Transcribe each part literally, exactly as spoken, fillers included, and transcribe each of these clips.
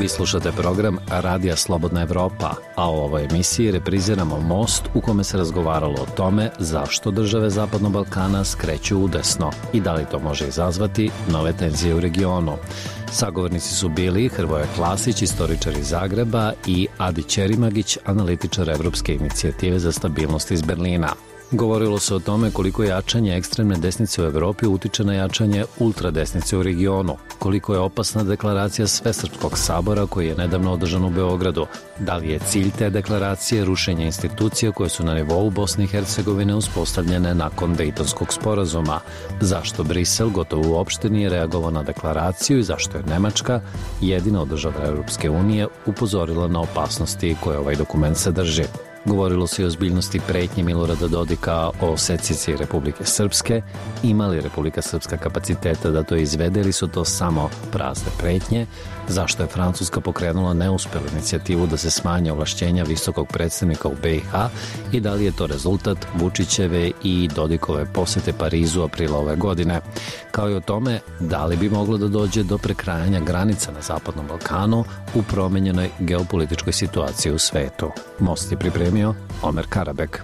Vi slušate program Radija Slobodna Evropa, a u ovoj emisiji repriziramo Most u kome se razgovaralo o tome zašto države Zapadnog Balkana skreću udesno i da li to može izazvati nove tenzije u regionu. Sagovornici su bili Hrvoje Klasić, istoričar iz Zagreba, i Adi Ćerimagić, analitičar Evropske inicijative za stabilnost iz Berlina. Govorilo se o tome koliko jačanje ekstremne desnice u Evropi utiče na jačanje ultradesnice u regionu, koliko je opasna deklaracija Svesrpskog sabora koji je nedavno održan u Beogradu, da li je cilj te deklaracije rušenje institucija koje su na nivou Bosne i Hercegovine uspostavljene nakon Dejtonskog sporazuma, zašto Brisel gotovo uopšte nije reagovao na deklaraciju i zašto je Nemačka, jedina od država Europske unije, upozorila na opasnosti koje ovaj dokument sadrži. Govorilo se i o ozbiljnosti pretnje Milorada Dodika o secesiji Republike Srpske, ima li Republika Srpska kapaciteta da to izvede ili su to samo prazne pretnje, zašto je Francuska pokrenula neuspelu inicijativu da se smanje ovlašćenja visokog predstavnika u B i H i da li je to rezultat Vučićeve i Dodikove posete Parizu aprila ove godine, kao i o tome da li bi moglo da dođe do prekrajanja granica na Zapadnom Balkanu u promenjenoj geopolitičkoj situaciji u svetu. Most je pripremio Omer Karabek.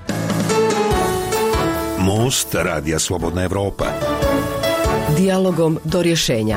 Most Radija Slobodna Evropa. Dijalogom do rješenja.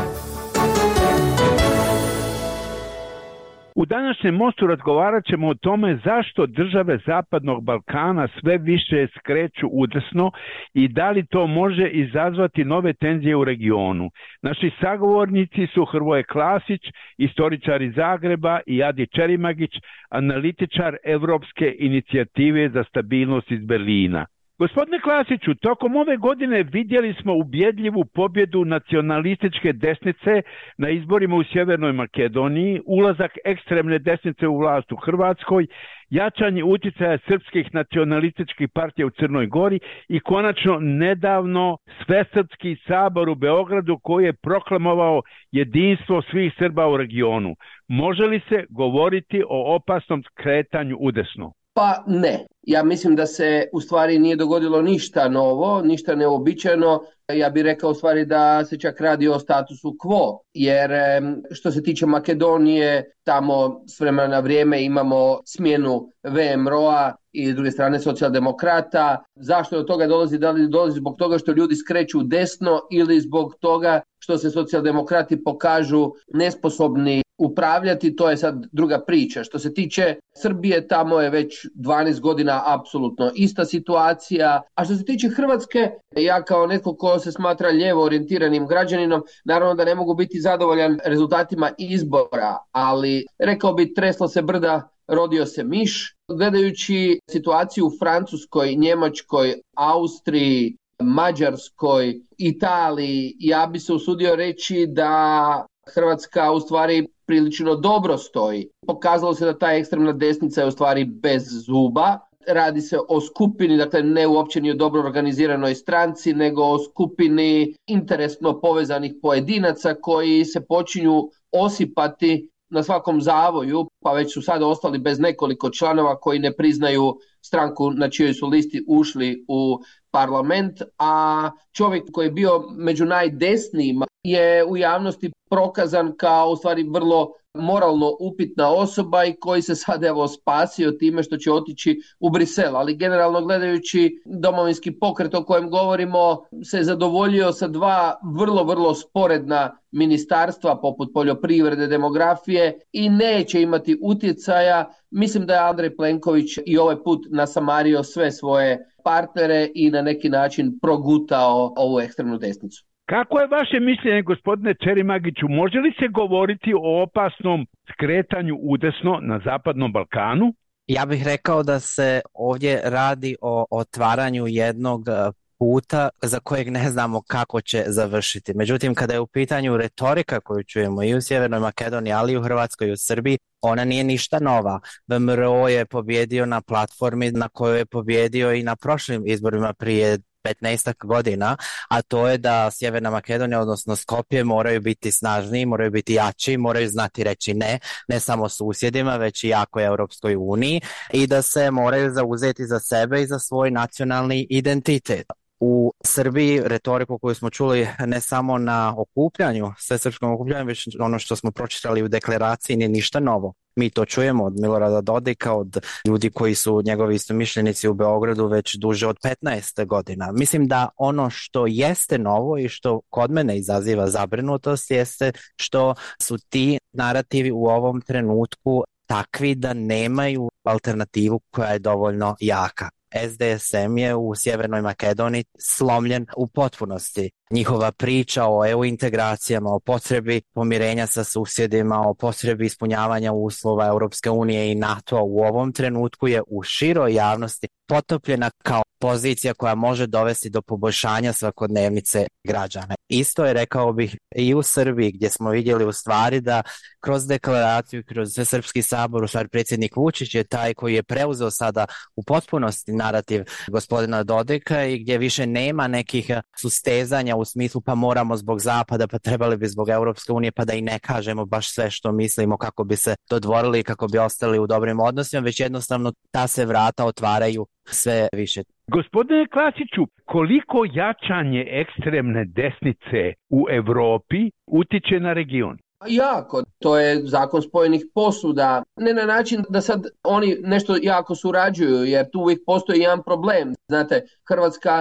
U današnjem Mostu razgovarat ćemo o tome zašto države Zapadnog Balkana sve više skreću udesno i da li to može izazvati nove tenzije u regionu. Naši sagovornici su Hrvoje Klasić, istoričar iz Zagreba, i Adi Ćerimagić, analitičar Evropske inicijative za stabilnost iz Berlina. Gospodine Klasiću, tokom ove godine vidjeli smo ubjedljivu pobjedu nacionalističke desnice na izborima u Sjevernoj Makedoniji, ulazak ekstremne desnice u vlast u Hrvatskoj, jačanje utjecaja srpskih nacionalističkih partija u Crnoj Gori i konačno nedavno Svesrpski sabor u Beogradu koji je proklamovao jedinstvo svih Srba u regionu. Može li se govoriti o opasnom skretanju udesno? Pa ne. Ja mislim da se u stvari nije dogodilo ništa novo, ništa neobičajno. Ja bih rekao u stvari da se čak radi o statusu quo, jer što se tiče Makedonije, tamo s vremena na vrijeme imamo smjenu V M R O-a i s druge strane socijaldemokrata. Zašto do toga dolazi? Da li dolazi zbog toga što ljudi skreću desno ili zbog toga što se socijaldemokrati pokažu nesposobni upravljati, to je sad druga priča. Što se tiče Srbije, tamo je već dvanaest godina apsolutno ista situacija. A što se tiče Hrvatske, ja kao netko ko se smatra lijevo orijentiranim građaninom, naravno da ne mogu biti zadovoljan rezultatima izbora, ali rekao bi treslo se brda, rodio se miš. Gledajući situaciju u Francuskoj, Njemačkoj, Austriji, Mađarskoj, Italiji, ja bi se usudio reći da Hrvatska u stvari prilično dobro stoji. Pokazalo se da ta ekstremna desnica je u stvari bez zuba. Radi se o skupini, dakle ne uopće ni o dobro organiziranoj stranci, nego o skupini interesno povezanih pojedinaca koji se počinju osipati na svakom zavoju, pa već su sada ostali bez nekoliko članova koji ne priznaju stranku na čijoj su listi ušli u parlament, a čovjek koji je bio među najdesnijima je u javnosti prokazan kao u stvari vrlo moralno upitna osoba i koji se sad evo spasio time što će otići u Brisel. Ali generalno gledajući Domovinski pokret o kojem govorimo se zadovoljio sa dva vrlo, vrlo sporedna ministarstva poput poljoprivrede, demografije i neće imati utjecaja. Mislim da je Andrej Plenković i ovaj put nasamario sve svoje partnere i na neki način progutao ovu ekstremnu desnicu. Kako je vaše mišljenje, gospodine Ćerimagiću, može li se govoriti o opasnom skretanju udesno na Zapadnom Balkanu? Ja bih rekao da se ovdje radi o otvaranju jednog puta za kojeg ne znamo kako će završiti. Međutim, kada je u pitanju retorika koju čujemo i u Sjevernoj Makedoniji, ali i u Hrvatskoj i u Srbiji, ona nije ništa nova. V M R O je pobjedio na platformi na kojoj je pobjedio i na prošlim izborima prije petnaestak godina, a to je da Sjeverna Makedonija, odnosno Skopje, moraju biti snažniji, moraju biti jači, moraju znati reći ne, ne samo susjedima, već i jakoj Europskoj uniji, i da se moraju zauzeti za sebe i za svoj nacionalni identitet. u Srbiji retoriku koju smo čuli ne samo na okupljanju, svesrpskom okupljanju, već ono što smo pročitali u deklaraciji nije ništa novo. Mi to čujemo od Milorada Dodika, od ljudi koji su njegovi istomišljenici u Beogradu već duže od petnaest godina. Mislim da ono što jeste novo i što kod mene izaziva zabrinutost jeste što su ti narativi u ovom trenutku takvi da nemaju alternativu koja je dovoljno jaka. S D S M je u Sjevernoj Makedoniji slomljen u potpunosti. Njihova priča o E U integracijama, o potrebi pomirenja sa susjedima, o potrebi ispunjavanja uslova Europske unije i NATO u ovom trenutku je u široj javnosti potopljena kao pozicija koja može dovesti do poboljšanja svakodnevnice građana. Isto je, rekao bih, i u Srbiji, gdje smo vidjeli u stvari da kroz deklaraciju, kroz Srpski sabor, u stvari predsjednik Vučić je taj koji je preuzeo sada u potpunosti narativ gospodina Dodika i gdje više nema nekih sustezanja u smislu pa moramo zbog Zapada, pa trebali bi zbog Europske unije, pa da i ne kažemo baš sve što mislimo kako bi se dodvorili i kako bi ostali u dobrim odnosima, već jednostavno ta se vrata otvaraju sve više. Gospodine Klasiću, koliko jačanje ekstremne desnice u Europi utiče na region? Jako, to je zakon spojenih posuda, ne na način da sad oni nešto jako surađuju, jer tu uvijek postoji jedan problem. Znate, hrvatska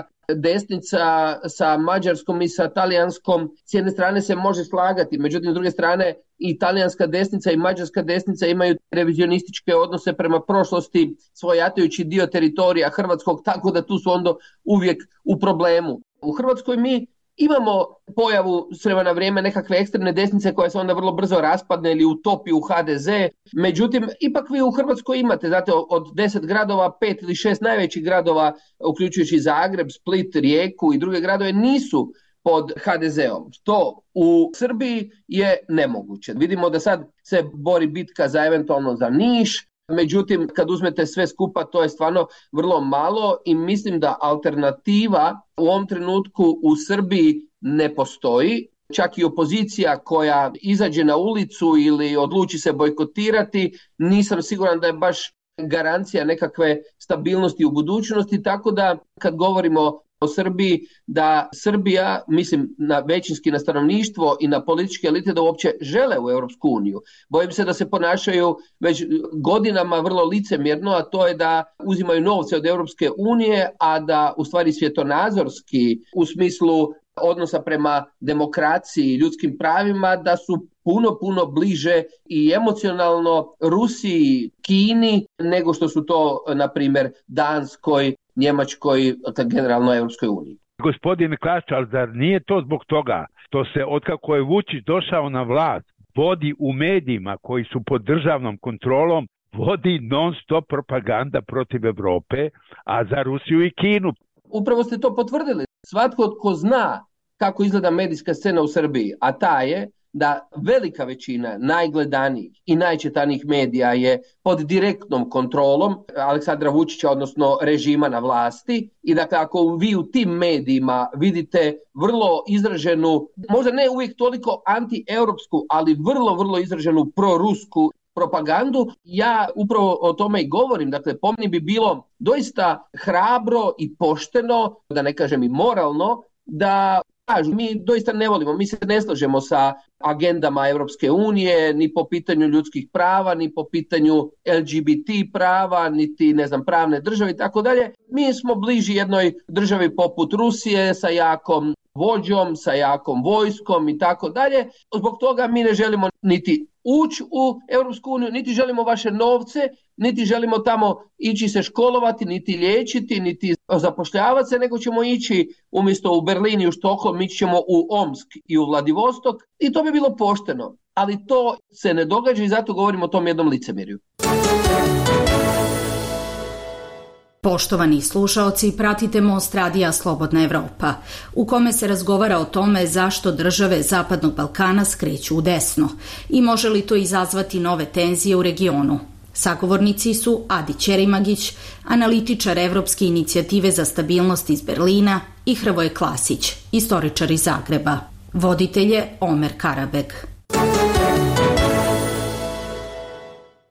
desnica sa mađarskom i sa talijanskom s jedne strane se može slagati, međutim s druge strane i talijanska desnica i mađarska desnica imaju revizionističke odnose prema prošlosti, svojatajući dio teritorija hrvatskog, tako da tu su onda uvijek u problemu. U Hrvatskoj mi imamo pojavu s vremena na vrijeme nekakve ekstremne desnice koja se onda vrlo brzo raspadne ili utopi u H D Z. Međutim, ipak vi u Hrvatskoj imate, znate, od deset gradova, pet ili šest najvećih gradova, uključujući Zagreb, Split, Rijeku i druge gradove, nisu pod H D Z-om. Što u Srbiji je nemoguće. Vidimo da sad se bori bitka za eventualno za Niš, međutim, kad uzmete sve skupa, to je stvarno vrlo malo i mislim da alternativa u ovom trenutku u Srbiji ne postoji. Čak i opozicija koja izađe na ulicu ili odluči se bojkotirati, nisam siguran da je baš garancija nekakve stabilnosti u budućnosti, tako da kad govorimo o Srbiji, da Srbija, mislim na većinski na stanovništvo i na političke elite da uopće žele u Europsku uniju. Bojim se da se ponašaju već godinama vrlo licemjerno, a to je da uzimaju novce od Europske unije, a da u stvari svjetonazorski u smislu odnosa prema demokraciji i ljudskim pravima da su puno, puno bliže i emocionalno Rusiji, Kini, nego što su to, na primjer, Danskoj, Njemačkoj, generalno Europskoj uniji. Gospodine Klasić, ali zar nije to zbog toga što se otkako je Vučić došao na vlast vodi u medijima koji su pod državnom kontrolom, vodi non stop propaganda protiv Europe, a za Rusiju i Kinu? Upravo ste to potvrdili. Svatko tko zna kako izgleda medijska scena u Srbiji, a ta je da velika većina najgledanijih i najčitanijih medija je pod direktnom kontrolom Aleksandra Vučića, odnosno režima na vlasti. I dakle, ako vi u tim medijima vidite vrlo izraženu, možda ne uvijek toliko anti-europsku, ali vrlo, vrlo izraženu prorusku propagandu, ja upravo o tome i govorim. Dakle, po meni bi bilo doista hrabro i pošteno, da ne kažem i moralno, da kažu, mi doista ne volimo, mi se ne slažemo sa agendama Europske unije, ni po pitanju ljudskih prava, ni po pitanju L G B T prava, niti, ne znam, pravne države i tako dalje. Mi smo bliži jednoj državi poput Rusije sa jakom vođom, sa jakom vojskom i tako dalje. Zbog toga mi ne želimo niti ući u Europsku uniju, niti želimo vaše novce, niti želimo tamo ići se školovati, niti liječiti, niti zapošljavati se, nego ćemo ići umjesto u Berlin i u Štokholm, ići ćemo u Omsk i u Vladivostok i to bi bilo pošteno. Ali to se ne događa i zato govorimo o tom jednom licemjerju. Poštovani slušaoci, pratite Most radija Slobodna Evropa, u kome se razgovara o tome zašto države Zapadnog Balkana skreću u desno i može li to izazvati nove tenzije u regionu. Sagovornici su Adi Ćerimagić, analitičar Evropske inicijative za stabilnost iz Berlina, i Hrvoje Klasić, istoričar iz Zagreba. Voditelj je Omer Karabek.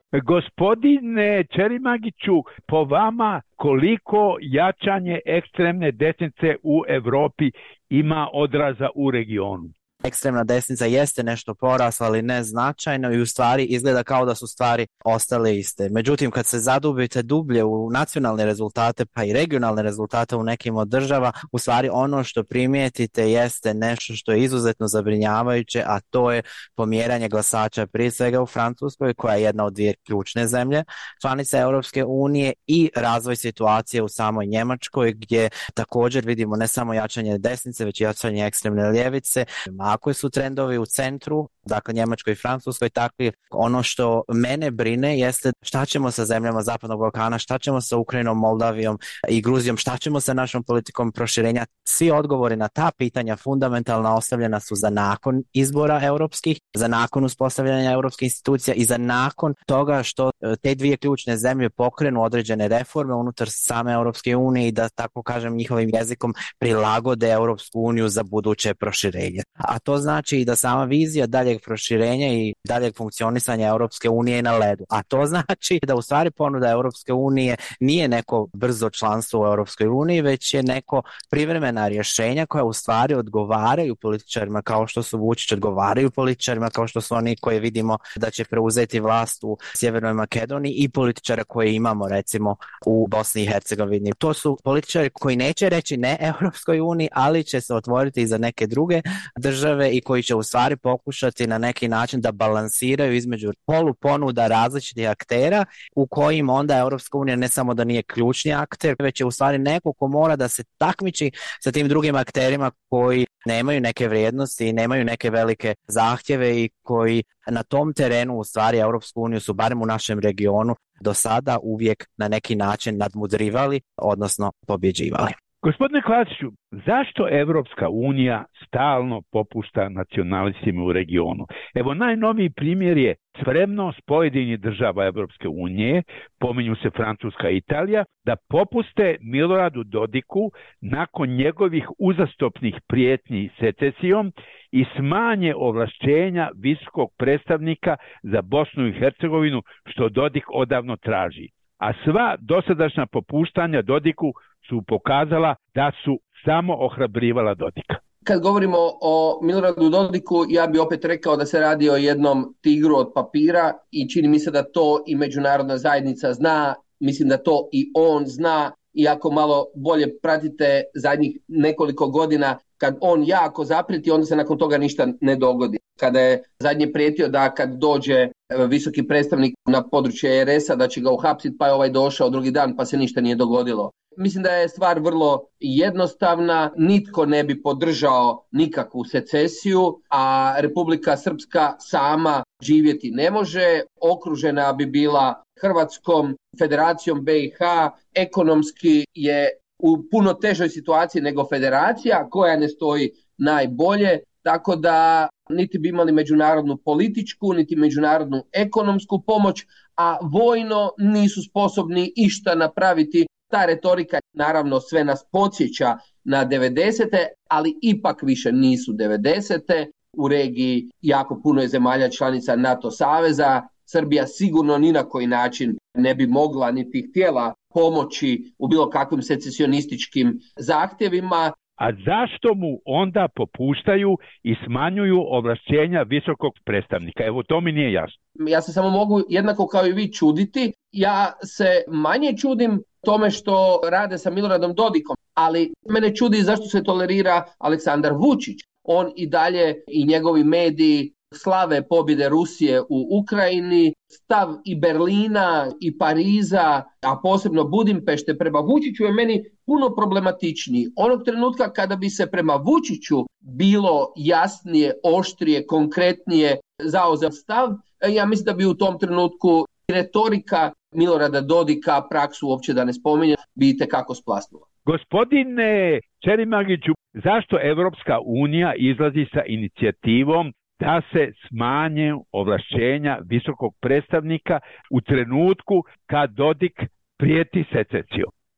Gospodine Čerimagiću, po vama koliko jačanje ekstremne desnice u Europi ima odraza u regionu? Ekstremna desnica jeste nešto porasla, ali ne značajno i u stvari izgleda kao da su stvari ostale iste. Međutim, kad se zadubite dublje u nacionalne rezultate pa i regionalne rezultate u nekim od država, u stvari ono što primijetite jeste nešto što je izuzetno zabrinjavajuće, a to je pomjeranje glasača prije svega u Francuskoj, koja je jedna od dvije ključne zemlje članice Europske unije, i razvoj situacije u samoj Njemačkoj, gdje također vidimo ne samo jačanje desnice, već i jačanje ekstremne ljevice. Ako su trendovi u centru, dakle Njemačkoj i Francuskoj takvi, ono što mene brine jeste šta ćemo sa zemljama Zapadnog Balkana, šta ćemo sa Ukrajinom, Moldavijom i Gruzijom, šta ćemo sa našom politikom proširenja. Svi odgovori na ta pitanja fundamentalno ostavljena su za nakon izbora europskih, za nakon uspostavljanja europskih institucija i za nakon toga što te dvije ključne zemlje pokrenu određene reforme unutar same Europske unije i da, tako kažem njihovim jezikom, prilagode Europsku uniju za buduće proširenje. A to znači i da sama vizija daljeg proširenja i daljeg funkcionisanja Europske unije je na ledu. A to znači da u stvari ponuda Europske unije nije neko brzo članstvo u Europskoj uniji, već je neko privremena rješenja koja u stvari odgovaraju političarima kao što su Vučić, odgovaraju političarima kao što su oni koji vidimo da će preuzeti vlast u Sjevernoj Makedoniji i političara koje imamo recimo u Bosni i Hercegovini. To su političari koji neće reći ne Europskoj uniji, ali će se otvoriti i za neke druge države i koji će u stvari pokušati na neki način da balansiraju između poluponuda različitih aktera, u kojim onda Europska unija ne samo da nije ključni akter, već je u stvari neko ko mora da se takmiči sa tim drugim akterima koji nemaju neke vrijednosti i nemaju neke velike zahtjeve i koji na tom terenu u stvari Europsku uniju su barem u našem regionu do sada uvijek na neki način nadmudrivali, odnosno pobjeđivali. Gospodine Klasiću, zašto Evropska unija stalno popušta nacionalistima u regionu? Evo, najnoviji primjer je spremnost pojedinih država Evropske unije, pominju se Francuska i Italija, da popuste Miloradu Dodiku nakon njegovih uzastopnih prijetnji secesijom i smanje ovlašćenja visokog predstavnika za Bosnu i Hercegovinu, što Dodik odavno traži. A sva dosadašnja popuštanja Dodiku su pokazala da su samo ohrabrivala Dodika. Kad govorimo o Miloradu Dodiku, ja bi opet rekao da se radi o jednom tigru od papira i čini mi se da to i međunarodna zajednica zna, mislim da to i on zna, i ako malo bolje pratite zadnjih nekoliko godina, kad on jako zaprijeti, onda se nakon toga ništa ne dogodi. Kada je zadnje prijetio da kad dođe visoki predstavnik na područje er es a da će ga uhapsiti, pa je ovaj došao drugi dan pa se ništa nije dogodilo. Mislim da je stvar vrlo jednostavna, nitko ne bi podržao nikakvu secesiju, a Republika Srpska sama živjeti ne može, okružena bi bila Hrvatskom, Federacijom be i ha, ekonomski je u puno težoj situaciji nego federacija koja ne stoji najbolje, tako da niti bi imali međunarodnu političku, niti međunarodnu ekonomsku pomoć, a vojno nisu sposobni išta napraviti. Ta retorika naravno sve nas podsjeća na devedesete, ali ipak više nisu devedesete. U regiji jako puno je zemalja članica NATO saveza. Srbija sigurno ni na koji način ne bi mogla niti htjela pomoći u bilo kakvim secesionističkim zahtjevima. A zašto mu onda popuštaju i smanjuju ovlašćenja visokog predstavnika? Evo, to mi nije jasno. Ja se samo mogu jednako kao i vi čuditi. Ja se manje čudim tome što rade sa Miloradom Dodikom, ali mene čudi zašto se tolerira Aleksandar Vučić. On i dalje i njegovi mediji slave pobjede Rusije u Ukrajini, stav i Berlina i Pariza, a posebno Budimpešte prema Vučiću je meni puno problematičniji. Onog trenutka kada bi se prema Vučiću bilo jasnije, oštrije, konkretnije zauzeo stav, ja mislim da bi u tom trenutku retorika Milorada Dodika, praksu uopće da ne spominjem, bi itekako splasnula. Gospodine Čerimagiću, zašto Evropska unija izlazi sa inicijativom da se smanje ovlašćenja visokog predstavnika u trenutku kad Dodik prijeti secesijom?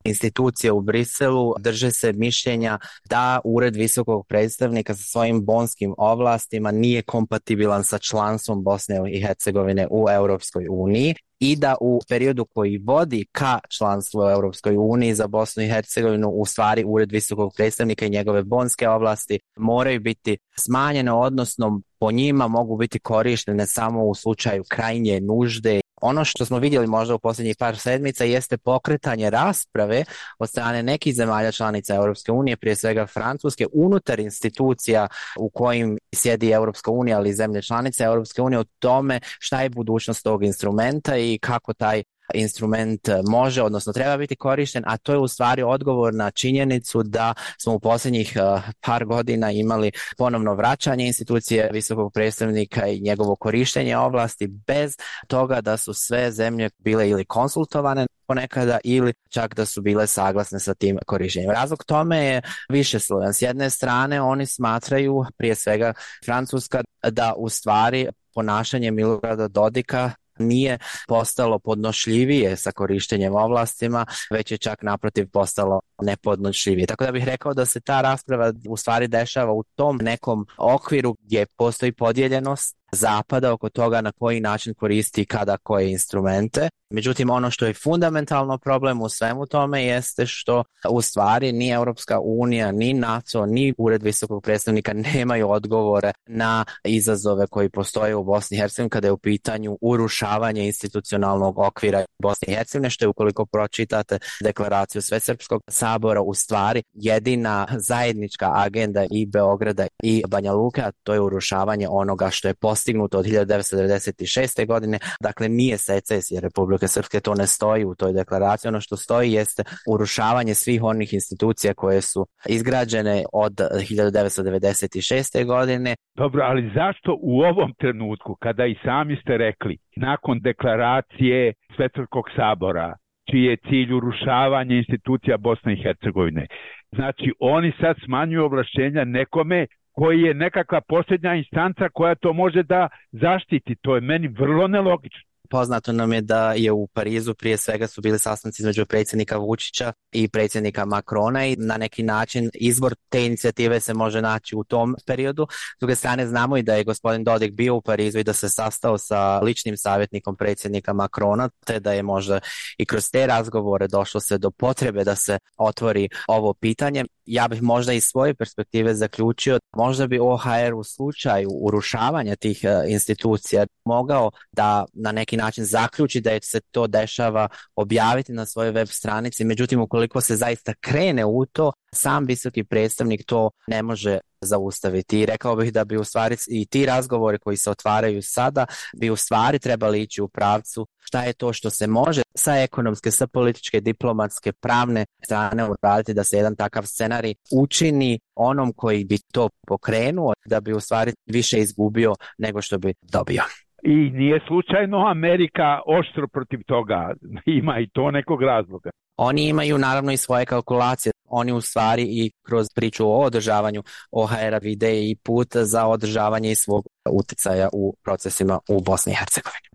institucije u Briselu drže se mišljenja da Ured visokog predstavnika sa svojim bonskim ovlastima nije kompatibilan sa članstvom Bosne i Hercegovine u Europskoj uniji i da u periodu koji vodi ka članstvu u Europskoj uniji za Bosnu i Hercegovinu u stvari Ured visokog predstavnika i njegove bonske ovlasti moraju biti smanjene, odnosno po njima mogu biti korištene samo u slučaju krajnje nužde. Ono što smo vidjeli možda u posljednjih par sedmica jeste pokretanje rasprave od strane nekih zemalja članica Europske unije, prije svega Francuske, unutar institucija u kojim sjedi Europska unija, ali i zemlje članice Europske unije, o tome šta je budućnost tog instrumenta i kako taj instrument može, odnosno treba biti korišten, a to je u stvari odgovor na činjenicu da smo u posljednjih uh, par godina imali ponovno vraćanje institucije visokog predstavnika i njegovo korištenje ovlasti bez toga da su sve zemlje bile ili konsultovane ponekada ili čak da su bile saglasne sa tim korištenjem. Razlog tome je višeslojan. S jedne strane oni smatraju, prije svega Francuska, da u stvari ponašanje Milorada Dodika nije postalo podnošljivije sa korištenjem ovlastima, već je čak naprotiv postalo nepodnošljivije. Tako da bih rekao da se ta rasprava u stvari dešava u tom nekom okviru gdje postoji podijeljenost Zapada oko toga na koji način koristi kada koje instrumente. Međutim, ono što je fundamentalno problem u svemu tome jeste što u stvari ni Europska unija, ni NATO, ni Ured visokog predstavnika nemaju odgovore na izazove koji postoje u Bosni i Hercegovini kada je u pitanju urušavanje institucionalnog okvira Bosne i Hercegovine, što je, ukoliko pročitate deklaraciju Svesrpskog sabora, u stvari jedina zajednička agenda i Beograda i Banja Luke, a to je urušavanje onoga što je postignuto od hiljadu devetsto devedeset šeste. godine. Dakle, nije secesija Republike Srpske, to ne stoji u toj deklaraciji. Ono što stoji jeste urušavanje svih onih institucija koje su izgrađene od hiljadu devetsto devedeset šeste. godine. Dobro, ali zašto u ovom trenutku, kada i sami ste rekli, nakon deklaracije Svesrpskog sabora, čiji je cilj urušavanje institucija Bosne i Hercegovine, znači oni sad smanjuju ovlašćenja nekome koji je nekakva posljednja instanca koja to može da zaštiti. To je meni vrlo nelogično. Poznato nam je da je u Parizu prije svega su bili sastanci između predsjednika Vučića i predsjednika Macrona i na neki način izbor te inicijative se može naći u tom periodu. S druge strane znamo i da je gospodin Dodik bio u Parizu i da se sastao sa ličnim savjetnikom predsjednika Macrona, te da je možda i kroz te razgovore došlo se do potrebe da se otvori ovo pitanje. Ja bih možda iz svoje perspektive zaključio, možda bi O H R u slučaju urušavanja tih institucija mogao da na neki način zaključi da je se to dešava, objaviti na svojoj web stranici. Međutim, ukoliko se zaista krene u to, sam visoki predstavnik to ne može zaustaviti. I rekao bih da bi u stvari i ti razgovori koji se otvaraju sada bi u stvari trebali ići u pravcu šta je to što se može sa ekonomske, sa političke, diplomatske, pravne strane uraditi da se jedan takav scenarij učini onom koji bi to pokrenuo, da bi u stvari više izgubio nego što bi dobio. I nije slučajno Amerika oštro protiv toga, ima i to nekog razloga. Oni imaju naravno i svoje kalkulacije. Oni u stvari i kroz priču o održavanju O H R-a vide i put za održavanje i svog utjecaja u procesima u Bosni i Hercegovini.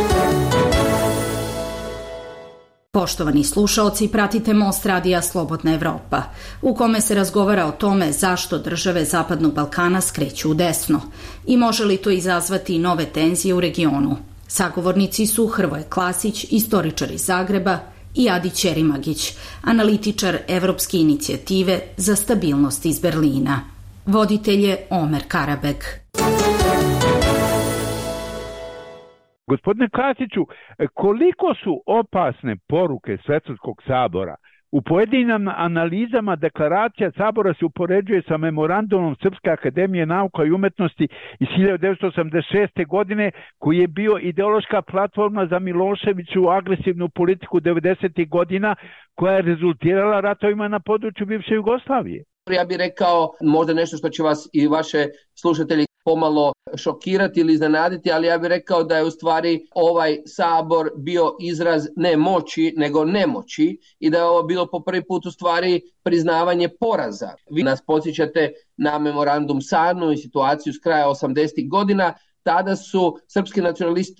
Poštovani slušaoci, pratite Most radija Slobodna Evropa, u kome se razgovara o tome zašto države Zapadnog Balkana skreću u desno i može li to izazvati nove tenzije u regionu. Sagovornici su Hrvoje Klasić, istoričar iz Zagreba, i Adi Ćerimagić, analitičar Evropske inicijative za stabilnost iz Berlina. Voditelj je Omer Karabeg. Gospodine Klasiću, koliko su opasne poruke Svesrpskog sabora? U pojedinim analizama deklaracija sabora se upoređuje sa memorandumom Srpske akademije nauka i umetnosti iz hiljadu devetsto osamdeset šeste. godine, koji je bio ideološka platforma za Miloševiću agresivnu politiku devedesetih godina, koja je rezultirala ratovima na području bivše Jugoslavije. Ja bih rekao možda nešto što će vas i vaše slušatelji pomalo šokirati ili iznenaditi, ali ja bih rekao da je u stvari ovaj sabor bio izraz ne moći, nego nemoći i da je ovo bilo po prvi put u stvari priznavanje poraza. Vi nas podsjećate na memorandum Sarnu i situaciju s kraja osamdesetih godina. Tada su srpski nacionalisti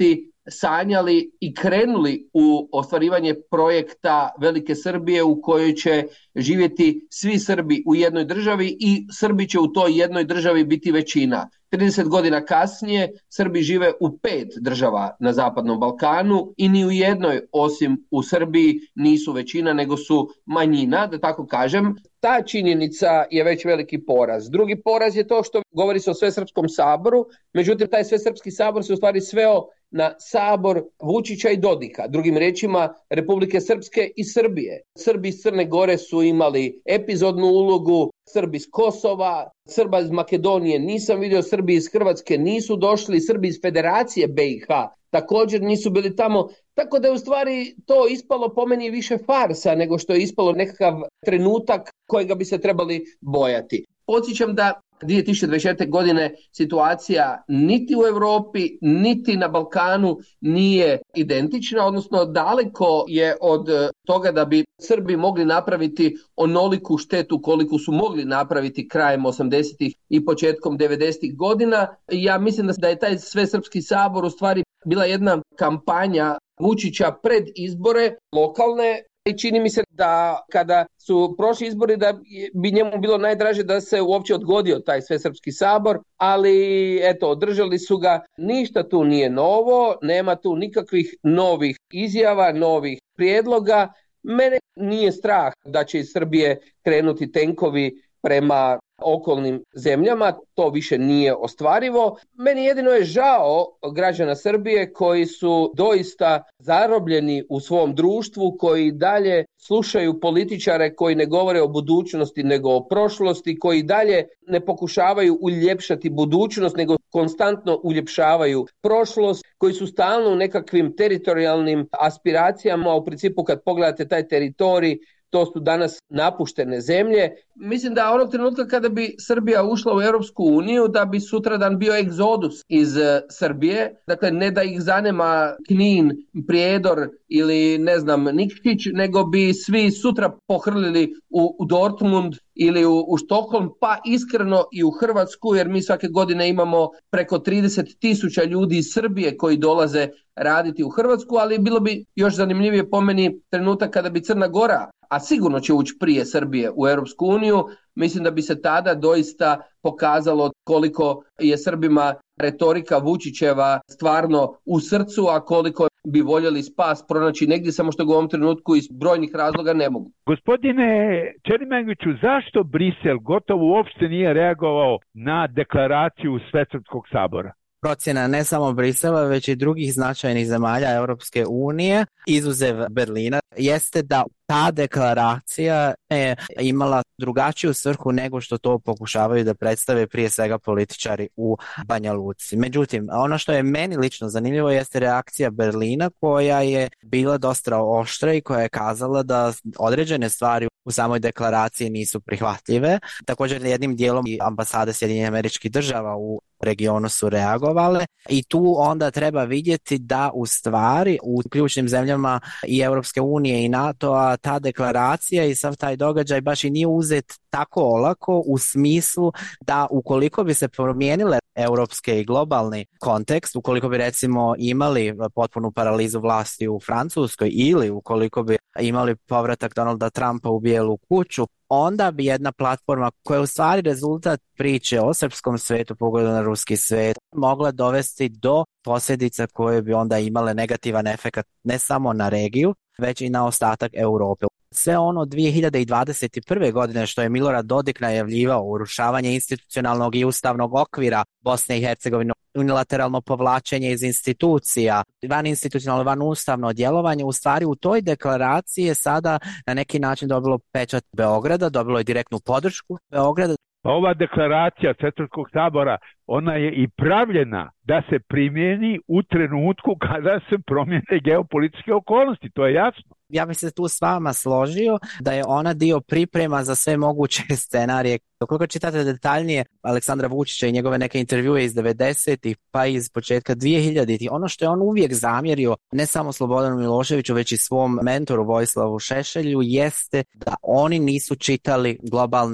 sanjali i krenuli u ostvarivanje projekta Velike Srbije u kojoj će živjeti svi Srbi u jednoj državi i Srbi će u toj jednoj državi biti većina. trideset godina kasnije Srbi žive u pet država na Zapadnom Balkanu i ni u jednoj osim u Srbiji nisu većina nego su manjina, da tako kažem. Ta činjenica je već veliki poraz. Drugi poraz je to što govori se o Svesrpskom saboru, međutim taj Svesrpski sabor se u stvari sveo na sabor Vučića i Dodika, drugim riječima Republike Srpske i Srbije. Srbi iz Crne Gore su imali epizodnu ulogu, Srbi iz Kosova, Srba iz Makedonije nisam vidio, Srbi iz Hrvatske nisu došli, Srbi iz Federacije B i H također nisu bili tamo, tako da je u stvari to ispalo po meni više farsa nego što je ispalo nekakav trenutak kojega bi se trebali bojati. Podsjećam da dvije tisuće dvadeset četvrte. godine situacija niti u Europi, niti na Balkanu nije identična, odnosno daleko je od toga da bi Srbi mogli napraviti onoliku štetu koliko su mogli napraviti krajem osamdesetih i početkom devedesetih godina. Ja mislim da je taj Svesrpski sabor u stvari bila jedna kampanja Vučića pred izbore lokalne. I čini mi se da kada su prošli izbori da bi njemu bilo najdraže da se uopće odgodio taj Svesrpski sabor, ali eto, održali su ga. Ništa tu nije novo, nema tu nikakvih novih izjava, novih prijedloga. Mene nije strah da će iz Srbije krenuti tenkovi prema okolnim zemljama, to više nije ostvarivo. Meni jedino je žao građana Srbije koji su doista zarobljeni u svom društvu, koji dalje slušaju političare koji ne govore o budućnosti nego o prošlosti, koji dalje ne pokušavaju uljepšati budućnost nego konstantno uljepšavaju prošlost, koji su stalno u nekakvim teritorijalnim aspiracijama, a u principu kad pogledate taj teritorij, to su danas napuštene zemlje. Mislim da onog trenutka kada bi Srbija ušla u Europsku uniju, da bi sutradan bio egzodus iz Srbije. Dakle, ne da ih zanima Knin, Prijedor ili ne znam Nikšić, nego bi svi sutra pohrlili u, u Dortmund ili u, u Štokholm, pa iskreno i u Hrvatsku, jer mi svake godine imamo preko trideset tisuća ljudi iz Srbije koji dolaze raditi u Hrvatsku, ali bilo bi još zanimljivije po meni trenutak kada bi Crna Gora, a sigurno će ući prije Srbije u Europsku uniju, mislim da bi se tada doista pokazalo koliko je Srbima retorika Vučićeva stvarno u srcu, a koliko bi voljeli spas pronaći negdje, samo što ga u ovom trenutku iz brojnih razloga ne mogu. Gospodine Černimangiću, zašto Brisel gotovo uopšte nije reagovao na deklaraciju Svesrpskog sabora? Procjena ne samo Brisela, već i drugih značajnih zemalja Europske unije, izuzev Berlina, jeste da ta deklaracija je imala drugačiju svrhu nego što to pokušavaju da predstave prije svega političari u Banja Luci. Međutim, ono što je meni lično zanimljivo jeste reakcija Berlina, koja je bila dosta oštra i koja je kazala da određene stvari u samoj deklaraciji nisu prihvatljive. Također jednim dijelom i ambasade Sjedinjenih Američkih Država u regionu su reagovale i tu onda treba vidjeti da u stvari u ključnim zemljama i Europske unije i NATO-a ta deklaracija i sav taj događaj baš i nije uzet tako olako, u smislu da ukoliko bi se promijenile europske i globalni kontekst, ukoliko bi recimo imali potpunu paralizu vlasti u Francuskoj ili ukoliko bi imali povratak Donalda Trumpa u Bijelu kuću, onda bi jedna platforma koja je u stvari rezultat priče o srpskom svetu, pogledu na ruski svet, mogla dovesti do posljedica koje bi onda imale negativan efekt ne samo na regiju, već i na ostatak Europe. Sve ono dvije hiljade dvadeset prve. godine što je Milorad Dodik najavljivao, urušavanje institucionalnog i ustavnog okvira Bosne i Hercegovine, unilateralno povlačenje iz institucija, van institucionalno, van ustavno djelovanje, u stvari u toj deklaraciji je sada na neki način dobilo pečat Beograda, dobilo je direktnu podršku Beograda. Pa ova deklaracija Svesrpskog sabora, ona je i pravljena da se primjeni u trenutku kada se promijene geopolitičke okolnosti, to je jasno. Ja bih se tu s vama složio da je ona dio priprema za sve moguće scenarije. Ukoliko čitate detaljnije Aleksandra Vučića i njegove neke intervjue iz devedesetih pa iz početka dvije hiljaditih, ono što je on uvijek zamjerio ne samo Slobodanu Miloševiću već i svom mentoru Vojislavu Šešelju jeste da oni nisu čitali globalne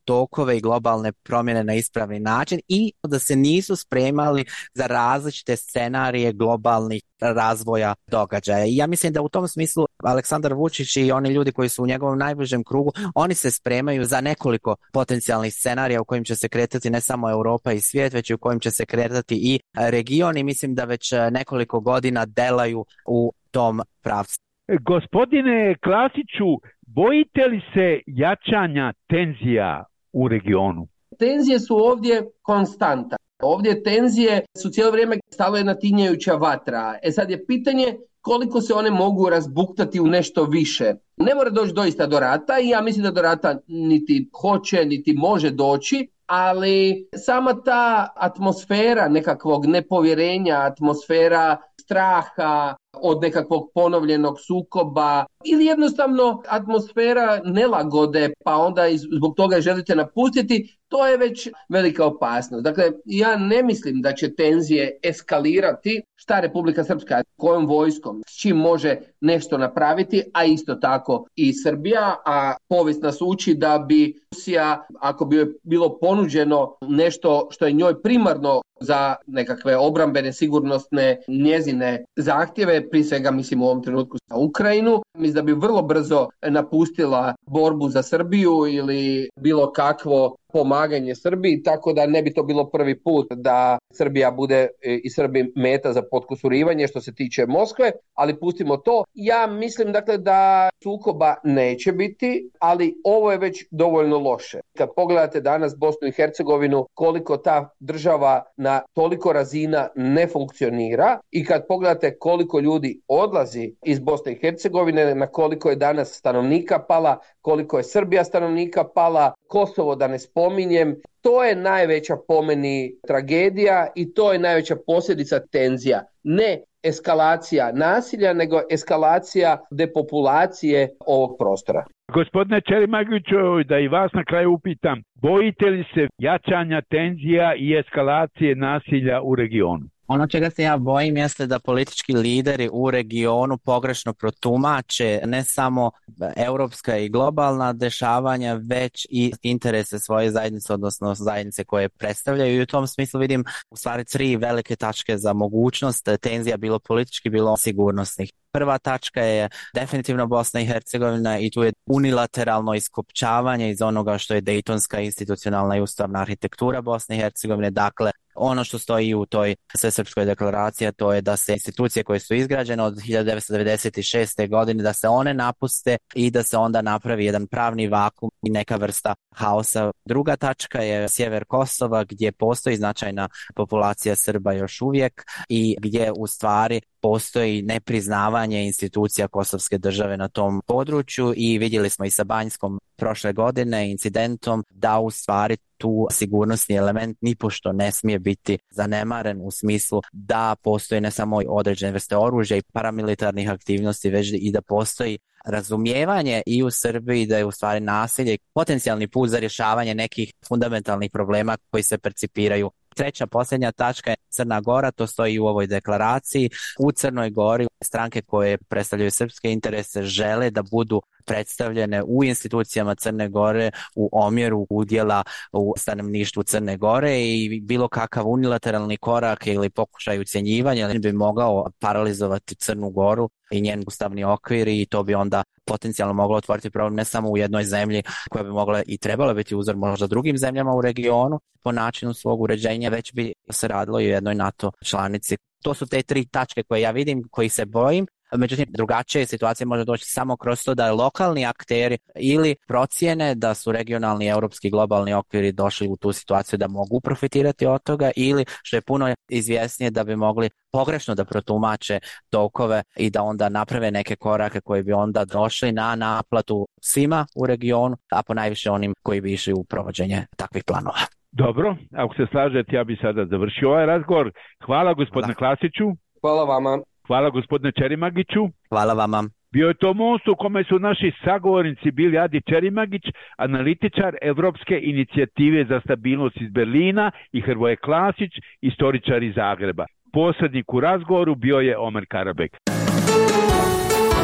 tokove i globalne promjene na ispravni način i da se nisu spremali za različite scenarije globalnih razvoja događaja. I ja mislim da u tom smislu Aleksandar Vučić i oni ljudi koji su u njegovom najbližem krugu, oni se spremaju za nekoliko potencijalnih scenarija u kojim će se kretati ne samo Europa i svijet, već i u kojim će se kretati i region, i mislim da već nekoliko godina delaju u tom pravcu. Gospodine Klasiću, bojite li se jačanja tenzija u regionu? Tenzije su ovdje konstanta. Ovdje tenzije su cijelo vrijeme stalo jedna tinjajuća vatra. E sad je pitanje koliko se one mogu razbuktati u nešto više. Ne mora doći doista do rata i ja mislim da do rata niti hoće, niti može doći, ali sama ta atmosfera nekakvog nepovjerenja, atmosfera straha od nekakvog ponovljenog sukoba ili jednostavno atmosfera nelagode pa onda zbog toga želite napustiti, to je već velika opasnost. Dakle, ja ne mislim da će tenzije eskalirati. Šta Republika Srpska, kojom vojskom, s čim može nešto napraviti, a isto tako i Srbija, a povijest nas uči da bi Rusija, ako bi joj bilo ponuđeno nešto što je njoj primarno za nekakve obrambene, sigurnosne njezine zahtjeve, prije svega mislim u ovom trenutku za Ukrajinu, mislim da bi vrlo brzo napustila borbu za Srbiju ili bilo kakvo pomaganje Srbiji, tako da ne bi to bilo prvi put da Srbija bude i Srbi meta za potkusurivanje što se tiče Moskve, ali pustimo to. Ja mislim dakle da sukoba neće biti, ali ovo je već dovoljno loše. Kad pogledate danas Bosnu i Hercegovinu, koliko ta država na toliko razina ne funkcionira i kad pogledate koliko ljudi odlazi iz Bosne i Hercegovine, na koliko je danas stanovnika pala, koliko je Srbija stanovnika pala, Kosovo da ne spominjem, to je najveća po meni tragedija i to je najveća posljedica tenzija. Ne eskalacija nasilja, nego eskalacija depopulacije ovog prostora. Gospodine Čerimagiću, da i vas na kraju upitam, bojite li se jačanja tenzija i eskalacije nasilja u regionu? Ono čega se ja bojim jeste da politički lideri u regionu pogrešno protumače ne samo europska i globalna dešavanja, već i interese svoje zajednice, odnosno zajednice koje predstavljaju. I u tom smislu vidim u stvari tri velike tačke za mogućnost tenzija, bilo politički, bilo sigurnosnih. Prva tačka je definitivno Bosna i Hercegovina i tu je unilateralno iskopčavanje iz onoga što je Dejtonska institucionalna i ustavna arhitektura Bosne i Hercegovine. Dakle, ono što stoji u toj Svesrpskoj deklaraciji, to je da se institucije koje su izgrađene od hiljadu devetsto devedeset šeste. godine, da se one napuste i da se onda napravi jedan pravni vakum i neka vrsta haosa. Druga tačka je sjever Kosova, gdje postoji značajna populacija Srba još uvijek i gdje u stvari postoji nepriznavanje institucija kosovske države na tom području i vidjeli smo i sa Banjskom prošle godine incidentom da u stvari tu sigurnosni element nipošto ne smije biti zanemaren u smislu da postoji ne samo određene vrste oružja i paramilitarnih aktivnosti, već i da postoji razumijevanje i u Srbiji da je u stvari nasilje potencijalni put za rješavanje nekih fundamentalnih problema koji se percipiraju. Treća, posljednja tačka je Crna Gora, to stoji u ovoj deklaraciji. U Crnoj Gori stranke koje predstavljaju srpske interese žele da budu predstavljene u institucijama Crne Gore u omjeru udjela u stanovništvu Crne Gore i bilo kakav unilateralni korak ili pokušaj ucjenjivanja bi mogao paralizovati Crnu Goru i njen ustavni okvir i to bi onda potencijalno moglo otvoriti problem ne samo u jednoj zemlji koja bi mogla i trebala biti uzor možda drugim zemljama u regionu po načinu svog uređenja, već bi se radilo i u jednoj NATO članici. To su te tri tačke koje ja vidim, koji se bojim. Međutim, drugačije situacije može doći samo kroz to da lokalni akteri ili procijene da su regionalni, europski, globalni okviri došli u tu situaciju da mogu profitirati od toga ili, što je puno izvjesnije, da bi mogli pogrešno da protumače tokove i da onda naprave neke korake koji bi onda došli na naplatu svima u regionu, a ponajviše onim koji bi išli u provođenje takvih planova. Dobro, ako se slažete, ja bi sada završio ovaj razgovor. Hvala gospodine Klasiću. Hvala vama. Hvala gospodine Čerimagiću. Hvala vama. Bio je to most u kome su naši sagovornici bili Adi Čerimagić, analitičar Evropske inicijative za stabilnost iz Berlina, i Hrvoje Klasić, istoričar iz Zagreba. Posrednik u razgovoru bio je Omer Karabek.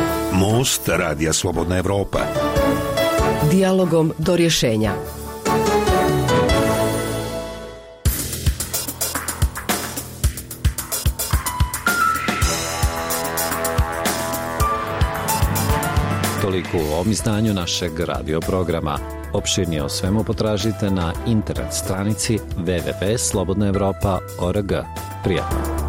Most Radija Slobodna Evropa. Dijalogom do rješenja. Toliko u ovom izdanju našeg radio programa. Opširnije o svemu potražite na internet stranici w w w tačka slobodna evropa tačka org. Prijatno!